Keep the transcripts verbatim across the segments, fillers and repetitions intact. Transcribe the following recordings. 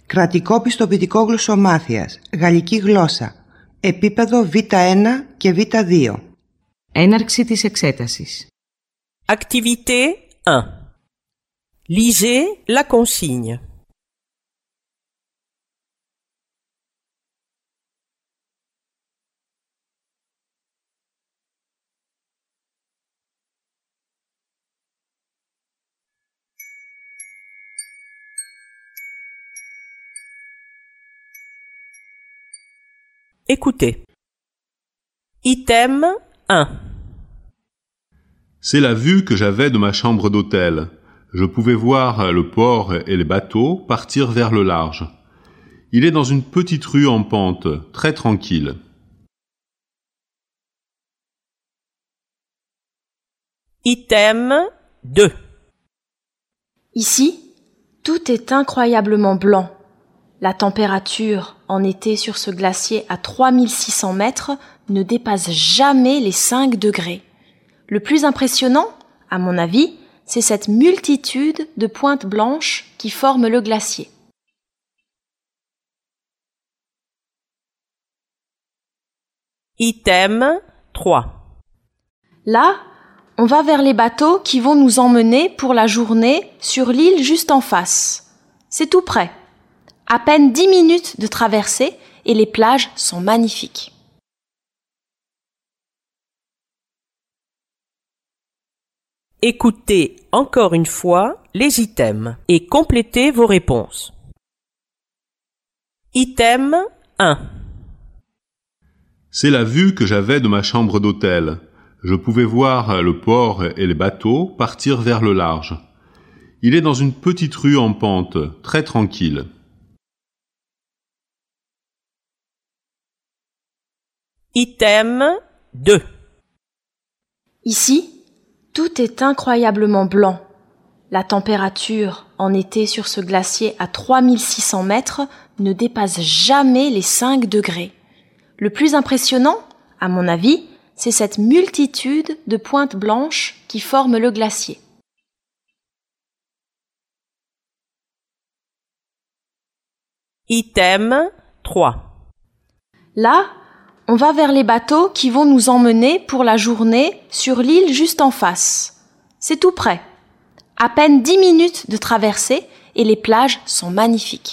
Κρατικό πιστοποιητικό γλωσσομάθειας, γαλλική γλώσσα, επίπεδο βι ένα και βι δύο. Έναρξη της εξέτασης. Activité un. Lisez la consigne. Écoutez. Item un. C'est la vue que j'avais de ma chambre d'hôtel. Je pouvais voir le port et les bateaux partir vers le large. Il est dans une petite rue en pente, très tranquille. Item deux. Ici, tout est incroyablement blanc. La température en été sur ce glacier à trois mille six cents mètres ne dépasse jamais les cinq degrés. Le plus impressionnant, à mon avis, c'est cette multitude de pointes blanches qui forment le glacier. Item trois. Là, on va vers les bateaux qui vont nous emmener pour la journée sur l'île juste en face. C'est tout près. À peine dix minutes de traversée et les plages sont magnifiques. Écoutez encore une fois les items et complétez vos réponses. Item un. C'est la vue que j'avais de ma chambre d'hôtel. Je pouvais voir le port et les bateaux partir vers le large. Il est dans une petite rue en pente, très tranquille. Item deux. Ici, tout est incroyablement blanc. La température en été sur ce glacier à trois mille six cents mètres ne dépasse jamais les cinq degrés. Le plus impressionnant, à mon avis, c'est cette multitude de pointes blanches qui forment le glacier. Item trois. Là, on va vers les bateaux qui vont nous emmener pour la journée sur l'île juste en face. C'est tout près. À peine dix minutes de traversée et les plages sont magnifiques.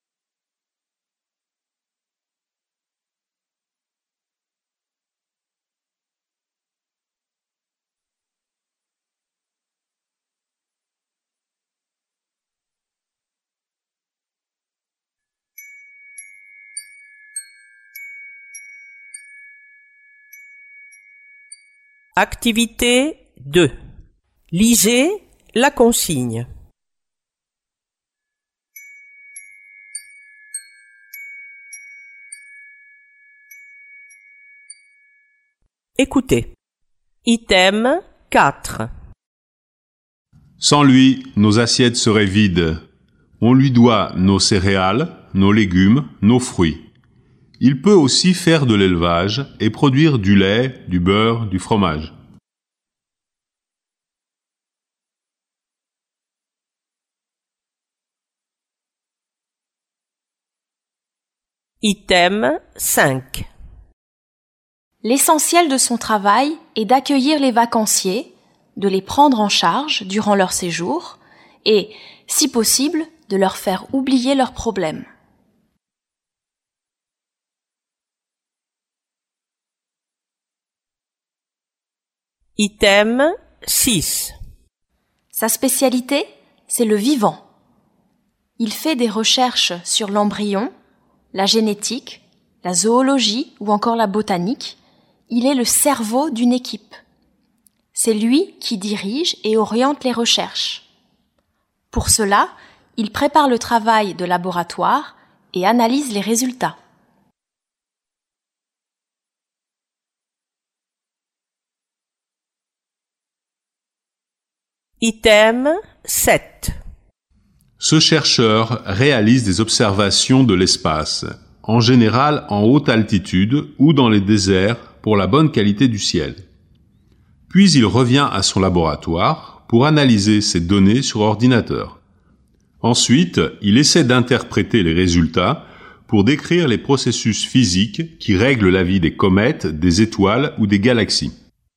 Activité deux. Lisez la consigne. Écoutez. Item quatre. Sans lui, nos assiettes seraient vides. On lui doit nos céréales, nos légumes, nos fruits. Il peut aussi faire de l'élevage et produire du lait, du beurre, du fromage. Item cinq. L'essentiel de son travail est d'accueillir les vacanciers, de les prendre en charge durant leur séjour et, si possible, de leur faire oublier leurs problèmes. Item six. Sa spécialité, c'est le vivant. Il fait des recherches sur l'embryon, la génétique, la zoologie ou encore la botanique. Il est le cerveau d'une équipe. C'est lui qui dirige et oriente les recherches. Pour cela, il prépare le travail de laboratoire et analyse les résultats. Item sept. Ce chercheur réalise des observations de l'espace, en général en haute altitude ou dans les déserts pour la bonne qualité du ciel. Puis il revient à son laboratoire pour analyser ces données sur ordinateur. Ensuite, il essaie d'interpréter les résultats pour décrire les processus physiques qui règlent la vie des comètes, des étoiles ou des galaxies.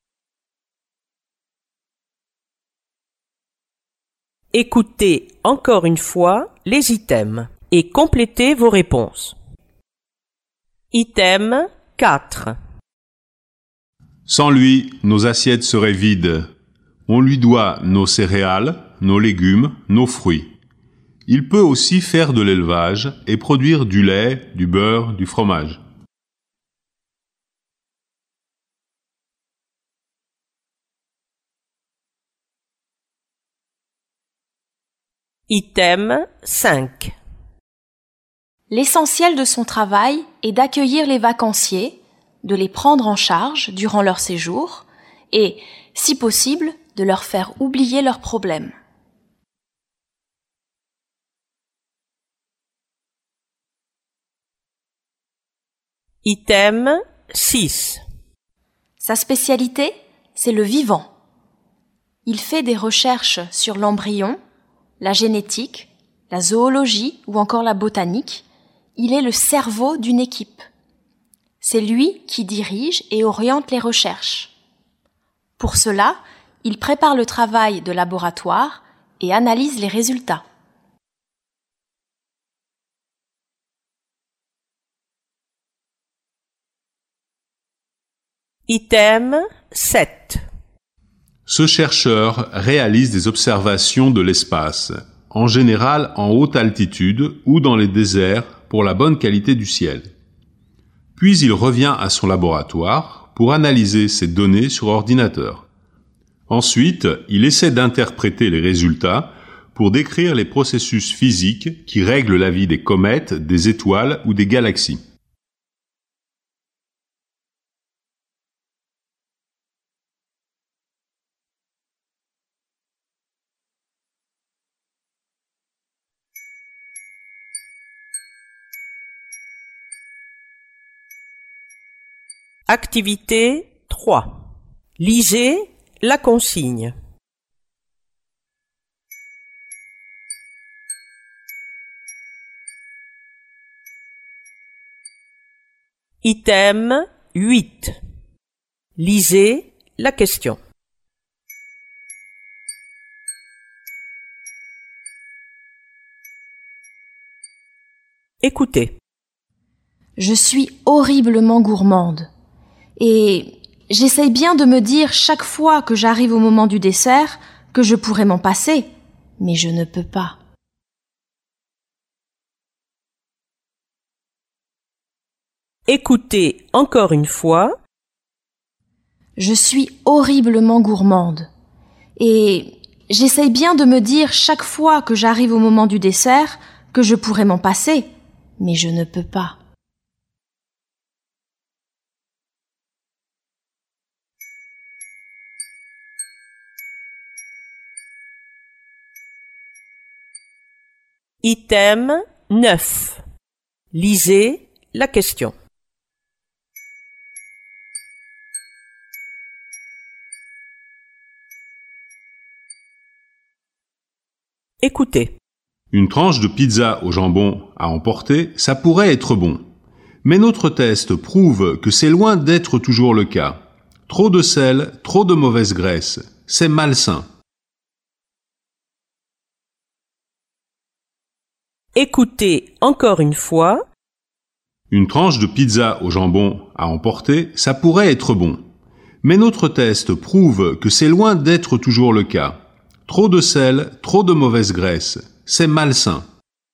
Écoutez encore une fois les items et complétez vos réponses. Item quatre. Sans lui, nos assiettes seraient vides. On lui doit nos céréales, nos légumes, nos fruits. Il peut aussi faire de l'élevage et produire du lait, du beurre, du fromage. Item cinq. L'essentiel de son travail est d'accueillir les vacanciers, de les prendre en charge durant leur séjour et, si possible, de leur faire oublier leurs problèmes. Item six. Sa spécialité, c'est le vivant. Il fait des recherches sur l'embryon, la génétique, la zoologie ou encore la botanique. Il est le cerveau d'une équipe. C'est lui qui dirige et oriente les recherches. Pour cela, il prépare le travail de laboratoire et analyse les résultats. Item sept. Ce chercheur réalise des observations de l'espace, en général en haute altitude ou dans les déserts pour la bonne qualité du ciel. Puis il revient à son laboratoire pour analyser ces données sur ordinateur. Ensuite, il essaie d'interpréter les résultats pour décrire les processus physiques qui règlent la vie des comètes, des étoiles ou des galaxies. Activité trois. Lisez la consigne. Item huit. Lisez la question. Écoutez. Je suis horriblement gourmande. Et j'essaye bien de me dire chaque fois que j'arrive au moment du dessert que je pourrais m'en passer, mais je ne peux pas. Écoutez encore une fois. Je suis horriblement gourmande. Et j'essaye bien de me dire chaque fois que j'arrive au moment du dessert que je pourrais m'en passer, mais je ne peux pas. Item neuf. Lisez la question. Écoutez. Une tranche de pizza au jambon à emporter, ça pourrait être bon. Mais notre test prouve que c'est loin d'être toujours le cas. Trop de sel, trop de mauvaise graisse, c'est malsain. Écoutez encore une fois. Une tranche de pizza au jambon à emporter, ça pourrait être bon. Mais notre test prouve que c'est loin d'être toujours le cas. Trop de sel, trop de mauvaise graisse, c'est malsain.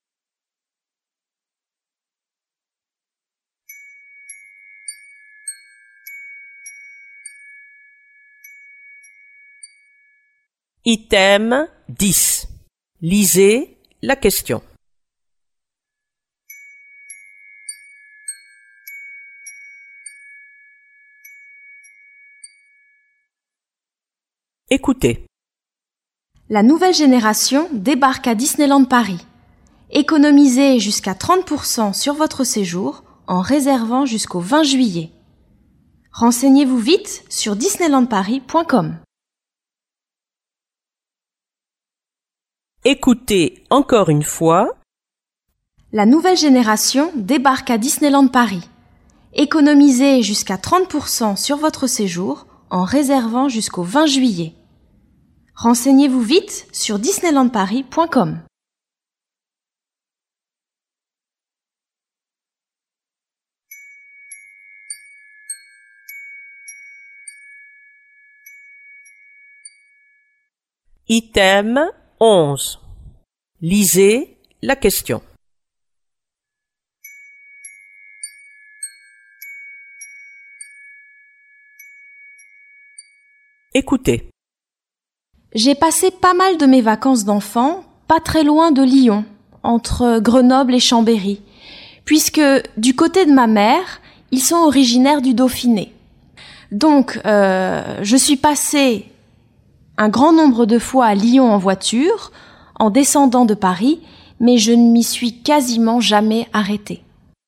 Item dix. Lisez la question. Écoutez. La nouvelle génération débarque à Disneyland Paris. Économisez jusqu'à trente pour cent sur votre séjour en réservant jusqu'au vingt juillet. Renseignez-vous vite sur disneyland paris point com. Écoutez encore une fois. La nouvelle génération débarque à Disneyland Paris. Économisez jusqu'à trente pour cent sur votre séjour en réservant jusqu'au vingt juillet. Renseignez-vous vite sur disneyland paris point com. Item onze. Lisez la question. Écoutez. J'ai passé pas mal de mes vacances d'enfant, pas très loin de Lyon, entre Grenoble et Chambéry, puisque du côté de ma mère, ils sont originaires du Dauphiné. Donc, euh, je suis passée un grand nombre de fois à Lyon en voiture, en descendant de Paris, mais je ne m'y suis quasiment jamais arrêtée.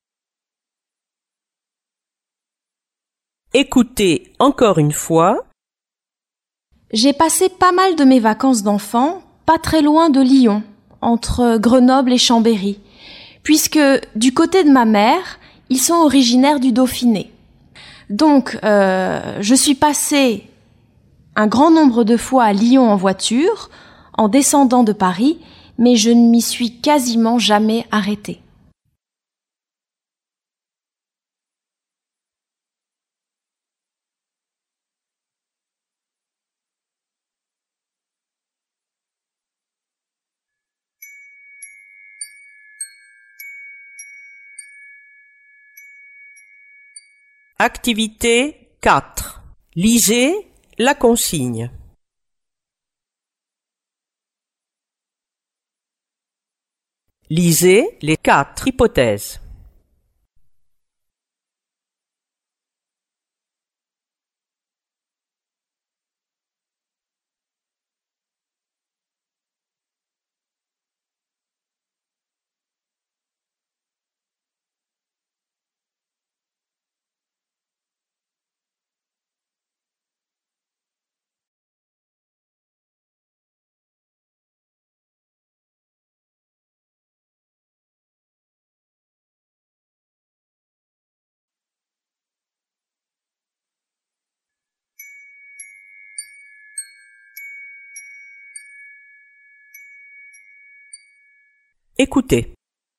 Écoutez encore une fois. J'ai passé pas mal de mes vacances d'enfant, pas très loin de Lyon, entre Grenoble et Chambéry, puisque du côté de ma mère, ils sont originaires du Dauphiné. Donc, euh, je suis passée un grand nombre de fois à Lyon en voiture, en descendant de Paris, mais je ne m'y suis quasiment jamais arrêtée. Activité quatre. Lisez la consigne. Lisez les quatre hypothèses. Écoutez.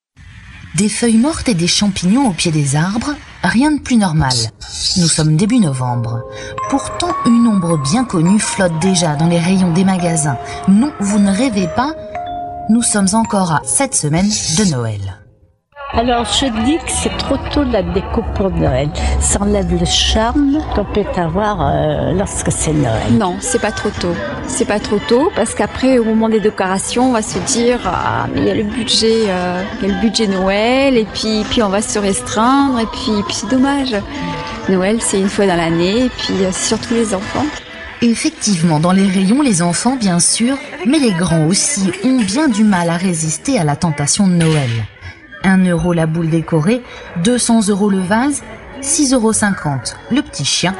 Des feuilles mortes et des champignons au pied des arbres, rien de plus normal. Nous sommes début novembre. Pourtant, une ombre bien connue flotte déjà dans les rayons des magasins. Non, vous ne rêvez pas, nous sommes encore à sept semaines de Noël. Alors je dis que c'est trop tôt la déco pour Noël. Ça enlève le charme qu'on peut avoir euh, lorsque c'est Noël. Non, c'est pas trop tôt. C'est pas trop tôt parce qu'après au moment des décorations, on va se dire ah mais il y a le budget, euh, il y a le budget Noël et puis puis on va se restreindre et puis puis c'est dommage. Noël c'est une fois dans l'année et puis euh, surtout les enfants. Effectivement, dans les rayons, les enfants bien sûr, mais les grands aussi ont bien du mal à résister à la tentation de Noël. un euro la boule décorée, deux cents euros le vase, six euros cinquante le petit chien.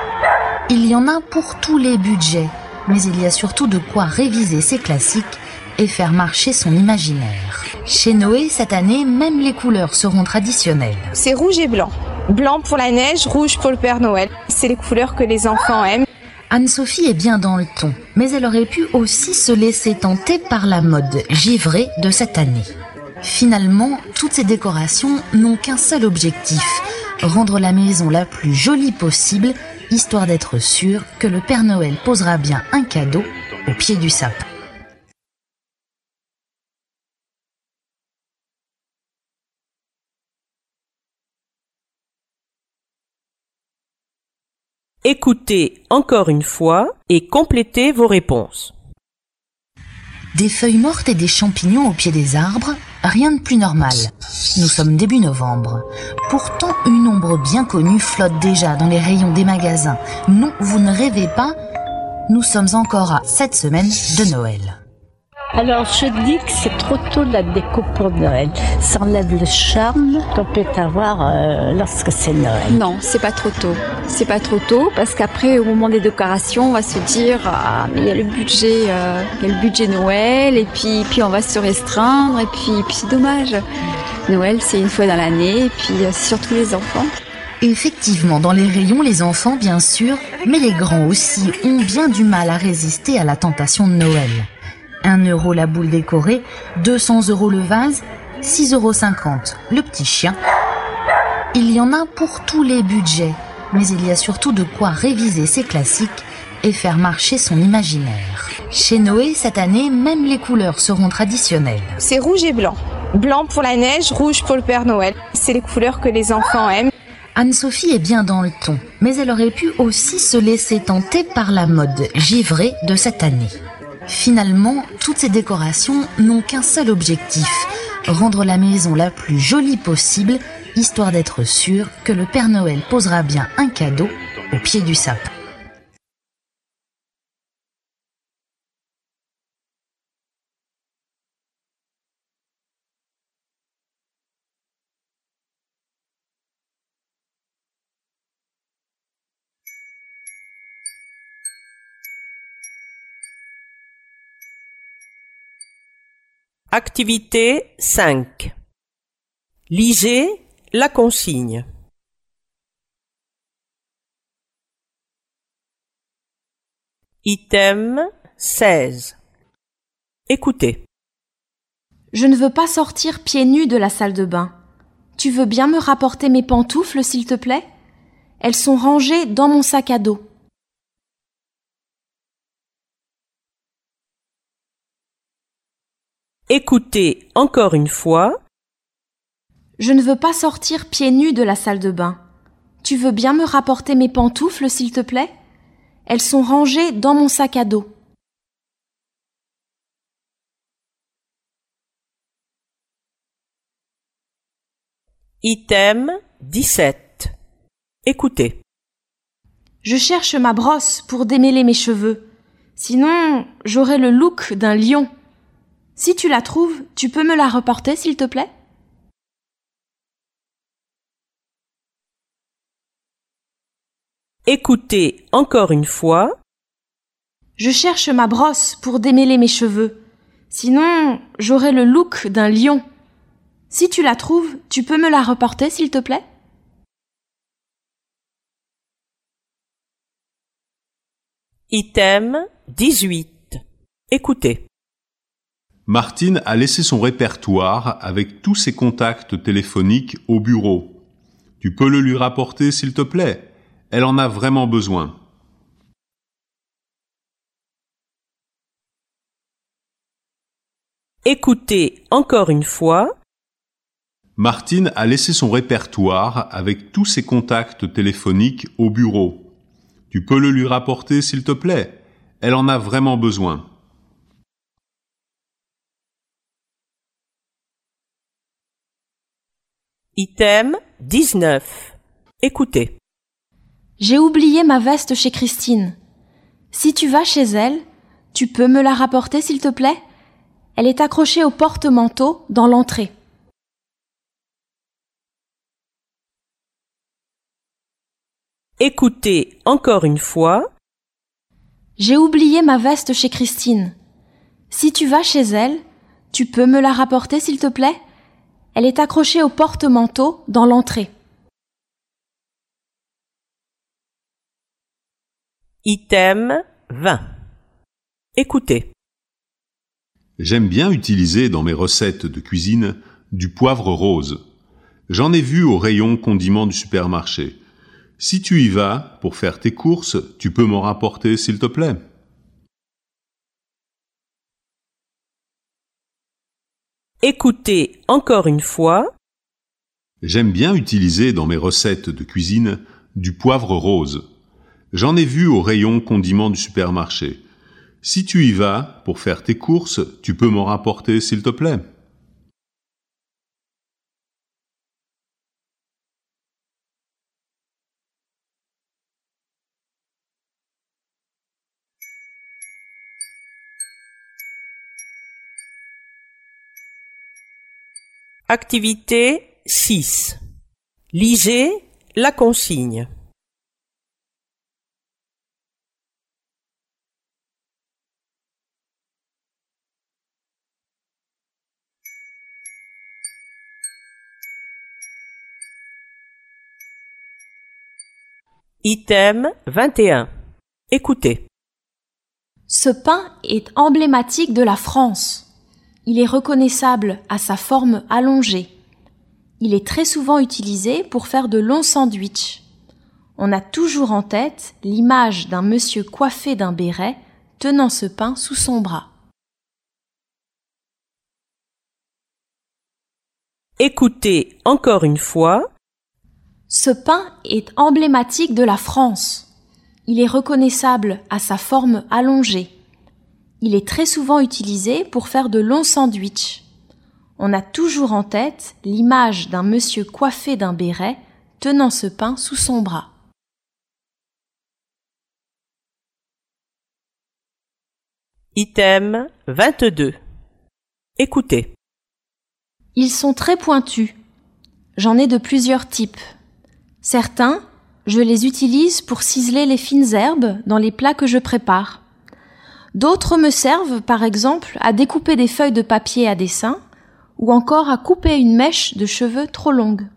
Il y en a pour tous les budgets, mais il y a surtout de quoi réviser ses classiques et faire marcher son imaginaire. Chez Noé, cette année, même les couleurs seront traditionnelles. C'est rouge et blanc. Blanc pour la neige, rouge pour le Père Noël. C'est les couleurs que les enfants aiment. Anne-Sophie est bien dans le ton, mais elle aurait pu aussi se laisser tenter par la mode givrée de cette année. Finalement, toutes ces décorations n'ont qu'un seul objectif, rendre la maison la plus jolie possible, histoire d'être sûr que le Père Noël posera bien un cadeau au pied du sapin. Écoutez encore une fois et complétez vos réponses. Des feuilles mortes et des champignons au pied des arbres, rien de plus normal. Nous sommes début novembre. Pourtant, une ombre bien connue flotte déjà dans les rayons des magasins. Non, vous ne rêvez pas, nous sommes encore à sept semaines de Noël. Alors je dis que c'est trop tôt la déco pour Noël. Ça enlève le charme qu'on peut avoir euh, lorsque c'est Noël. Non, c'est pas trop tôt. C'est pas trop tôt parce qu'après, au moment des décorations, on va se dire ah mais il y a le budget, euh, il y a le budget Noël et puis puis on va se restreindre et puis puis c'est dommage. Noël, c'est une fois dans l'année et puis euh, c'est surtout les enfants. Effectivement, dans les rayons, les enfants, bien sûr, mais les grands aussi, ont bien du mal à résister à la tentation de Noël. un euro la boule décorée, deux cents euros le vase, six euros cinquante le petit chien. Il y en a pour tous les budgets, mais il y a surtout de quoi réviser ses classiques et faire marcher son imaginaire. Chez Noé, cette année, même les couleurs seront traditionnelles. C'est rouge et blanc. Blanc pour la neige, rouge pour le Père Noël. C'est les couleurs que les enfants aiment. Anne-Sophie est bien dans le ton, mais elle aurait pu aussi se laisser tenter par la mode givrée de cette année. Finalement, toutes ces décorations n'ont qu'un seul objectif, rendre la maison la plus jolie possible, histoire d'être sûr que le Père Noël posera bien un cadeau au pied du sapin. Activité cinq. Lisez la consigne. Item seize. Écoutez. Je ne veux pas sortir pieds nus de la salle de bain. Tu veux bien me rapporter mes pantoufles, s'il te plaît? Elles sont rangées dans mon sac à dos. Écoutez encore une fois. Je ne veux pas sortir pieds nus de la salle de bain. Tu veux bien me rapporter mes pantoufles, s'il te plaît? Elles sont rangées dans mon sac à dos. Item dix-sept. Écoutez. Je cherche ma brosse pour démêler mes cheveux. Sinon, j'aurai le look d'un lion. Si tu la trouves, tu peux me la reporter, s'il te plaît? Écoutez encore une fois. Je cherche ma brosse pour démêler mes cheveux. Sinon, j'aurai le look d'un lion. Si tu la trouves, tu peux me la reporter, s'il te plaît? Item dix-huit. Écoutez. Martine a laissé son répertoire avec tous ses contacts téléphoniques au bureau. Tu peux le lui rapporter, s'il te plaît? Elle en a vraiment besoin. Écoutez encore une fois. Martine a laissé son répertoire avec tous ses contacts téléphoniques au bureau. Tu peux le lui rapporter, s'il te plaît? Elle en a vraiment besoin. Item dix-neuf. Écoutez. J'ai oublié ma veste chez Christine. Si tu vas chez elle, tu peux me la rapporter, s'il te plaît? Elle est accrochée au porte-manteau dans l'entrée. Écoutez encore une fois. J'ai oublié ma veste chez Christine. Si tu vas chez elle, tu peux me la rapporter, s'il te plaît? Elle est accrochée au porte-manteau dans l'entrée. Item vingt. Écoutez. J'aime bien utiliser dans mes recettes de cuisine du poivre rose. J'en ai vu au rayon condiments du supermarché. Si tu y vas pour faire tes courses, tu peux m'en rapporter, s'il te plaît? Écoutez encore une fois. J'aime bien utiliser dans mes recettes de cuisine du poivre rose. J'en ai vu au rayon condiments du supermarché. Si tu y vas pour faire tes courses, tu peux m'en rapporter, s'il te plaît? Activité six. Lisez la consigne. Item vingt et un. Écoutez. Ce pain est emblématique de la France. Il est reconnaissable à sa forme allongée. Il est très souvent utilisé pour faire de longs sandwichs. On a toujours en tête l'image d'un monsieur coiffé d'un béret tenant ce pain sous son bras. Écoutez encore une fois. Ce pain est emblématique de la France. Il est reconnaissable à sa forme allongée. Il est très souvent utilisé pour faire de longs sandwichs. On a toujours en tête l'image d'un monsieur coiffé d'un béret tenant ce pain sous son bras. Item vingt-deux. Écoutez. Ils sont très pointus. J'en ai de plusieurs types. Certains, je les utilise pour ciseler les fines herbes dans les plats que je prépare. D'autres me servent, par exemple, à découper des feuilles de papier à dessin ou encore à couper une mèche de cheveux trop longue.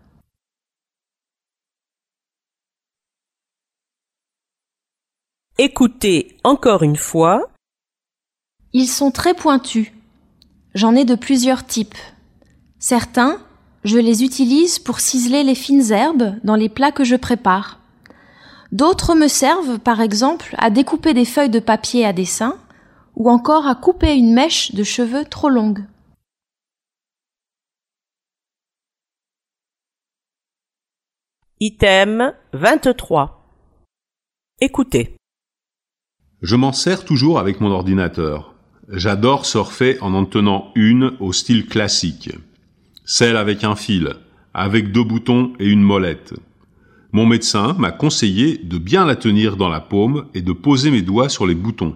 Écoutez encore une fois. Ils sont très pointus. J'en ai de plusieurs types. Certains, je les utilise pour ciseler les fines herbes dans les plats que je prépare. D'autres me servent, par exemple, à découper des feuilles de papier à dessin ou encore à couper une mèche de cheveux trop longue. Item vingt-trois. Écoutez. Je m'en sers toujours avec mon ordinateur. J'adore surfer en en tenant une au style classique. Celle avec un fil, avec deux boutons et une molette. Mon médecin m'a conseillé de bien la tenir dans la paume et de poser mes doigts sur les boutons.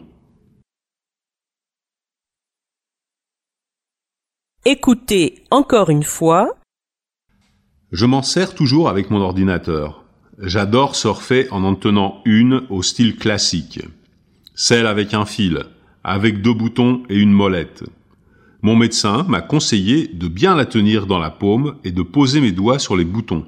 Écoutez encore une fois. Je m'en sers toujours avec mon ordinateur. J'adore surfer en en tenant une au style classique. Celle avec un fil, avec deux boutons et une molette. Mon médecin m'a conseillé de bien la tenir dans la paume et de poser mes doigts sur les boutons.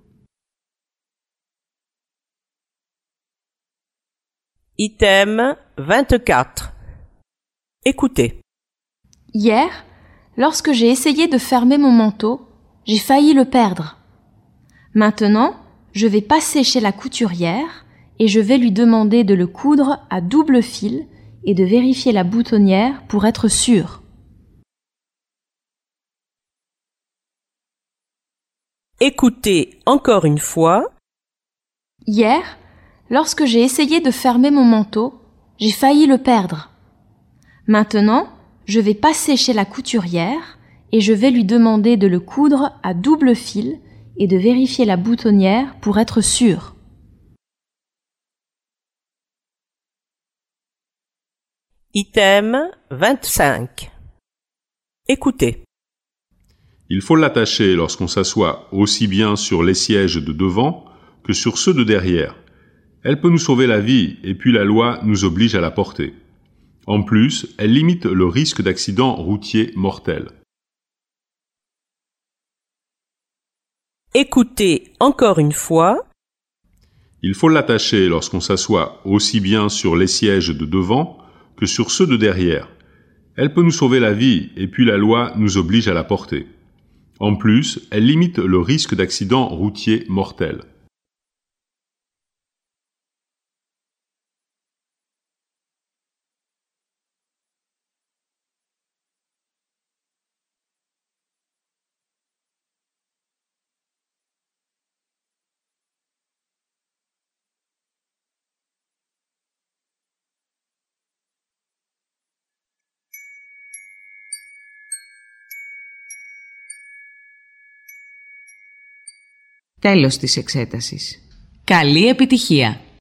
Item vingt-quatre. Écoutez. Hier, lorsque j'ai essayé de fermer mon manteau, j'ai failli le perdre. Maintenant, je vais passer chez la couturière et je vais lui demander de le coudre à double fil et de vérifier la boutonnière pour être sûre. Écoutez encore une fois. Hier, lorsque j'ai essayé de fermer mon manteau, j'ai failli le perdre. Maintenant, je vais passer chez la couturière et je vais lui demander de le coudre à double fil et de vérifier la boutonnière pour être sûre. Item vingt-cinq. Écoutez. Il faut l'attacher lorsqu'on s'assoit aussi bien sur les sièges de devant que sur ceux de derrière. Elle peut nous sauver la vie et puis la loi nous oblige à la porter. En plus, elle limite le risque d'accident routier mortel. Écoutez encore une fois. Il faut l'attacher lorsqu'on s'assoit aussi bien sur les sièges de devant que sur ceux de derrière. Elle peut nous sauver la vie et puis la loi nous oblige à la porter. En plus, elle limite le risque d'accident routier mortel. Τέλος της εξέτασης. Καλή επιτυχία!